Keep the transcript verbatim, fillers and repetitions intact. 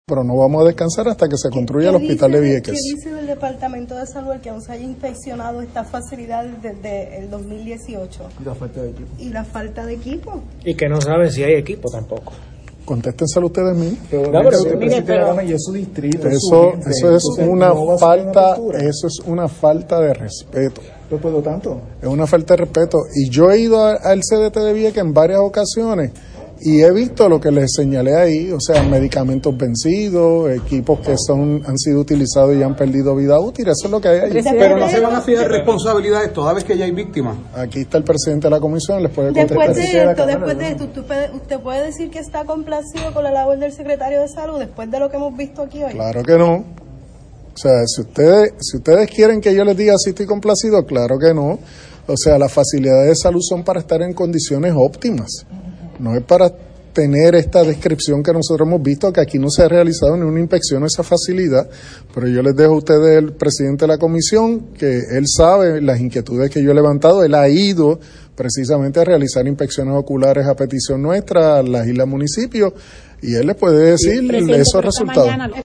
pero no vamos a descansar hasta que se construya el hospital de Vieques. ¿Qué dice del Departamento de Salud el que aún se haya inspeccionado estas facilidades desde el dos mil dieciocho? La falta de equipo. Y la falta de equipo. Y que no saben si hay equipo tampoco. Contéstenselo ustedes mismos. Pero, no, pero, pero, mire, pero, y es su distrito, eso, es su eso es Entonces, una no falta, una eso es una falta de respeto. Pero por lo tanto, es una falta de respeto. Y yo he ido a, al C D T de Vieques en varias ocasiones y he visto lo que les señalé ahí, o sea, medicamentos vencidos, equipos que son han sido utilizados y han perdido vida útil, eso es lo que hay ahí. Pero no se van a fijar responsabilidades toda vez que ya hay víctimas. Aquí está el presidente de la comisión, les puede contestar. Después de esto, después de esto, ¿usted puede, usted puede decir que está complacido con la labor del secretario de Salud después de lo que hemos visto aquí hoy? Claro que no. O sea, si ustedes, si ustedes quieren que yo les diga si estoy complacido, claro que no. O sea, las facilidades de salud son para estar en condiciones óptimas. No es para tener esta descripción que nosotros hemos visto, que aquí no se ha realizado ni una inspección a esa facilidad, pero yo les dejo a ustedes el presidente de la comisión, que él sabe las inquietudes que yo he levantado, él ha ido precisamente a realizar inspecciones oculares a petición nuestra, a las islas municipios, y él les puede decir esos resultados.